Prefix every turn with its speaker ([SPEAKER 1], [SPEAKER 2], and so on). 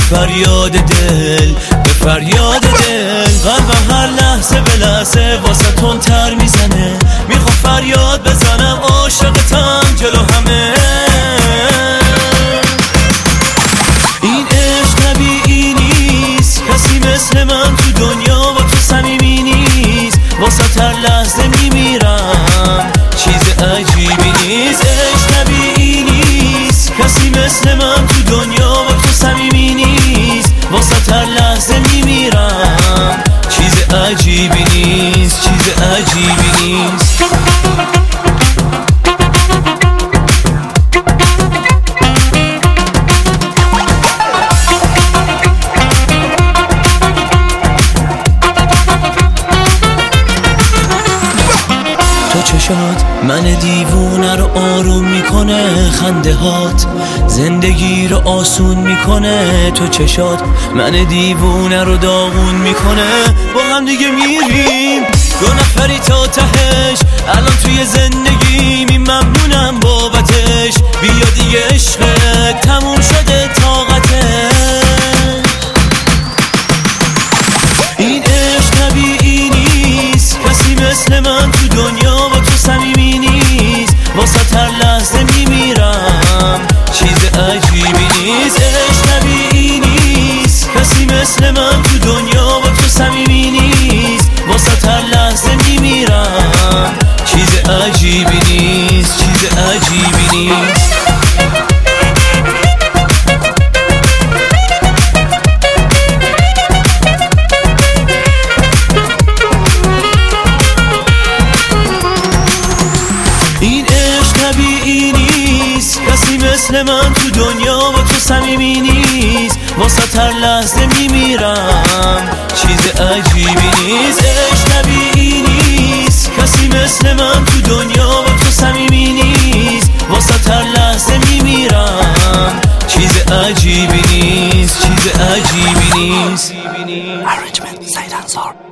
[SPEAKER 1] فریاد دل به فریاد دل. قلبم هر لحظه به لحظه واسه تندتر میزنه، میخوام فریاد بزنم عاشقتم جلو همه. این عشق طبیعی نیست، کسی مثل من تو دنیا با تو صمیمی نیست. واسه هر لحظه میمیرم، چیز عجیبی نیست. عشق طبیعی نیست، کسی مثل من تو دنیا با تو صمیمی نیست. واسه هر لحظه میمیرم، چیز عجیبی نیست، چیز عجیبی نیست. تو چشات من دیوونه رو آروم میکنه، خنده هات زندگی رو آسون میکنه. تو چشات من دیوونه رو داغون میکنه. با هم دیگه میریم دو نفری تا تهش، الان توی زندگی ممنونم بابتش. بیا دیگه عشقت تموم شده طاقته. این عشق طبیعی نیست، کسی مثل من تو دنیا با تو صمیمی نیست. واسه هر لحظه میمیرم، چیز عجیبی نیست. عشق طبیعی نیست، کسی مثل من تو دنیا با تو صمیمی نیست. واسه هر لحظه میمیرم، چیز عجیبی نیست، چیز عجیبی نیست. این عشق طبیعی نیست، کسی مثل من تو دنیا با تو صمیمی نیست. واسه هر لحظه میمیرم، چیز عجیبی نیست. عشق طبیعی نیست، کسی مثل من تو دنیا با تو صمیمی نیست. واسه هر لحظه میمیرم، چیز عجیبی نیست، چیز عجیبی نیست.
[SPEAKER 2] Arrangement سید انصار.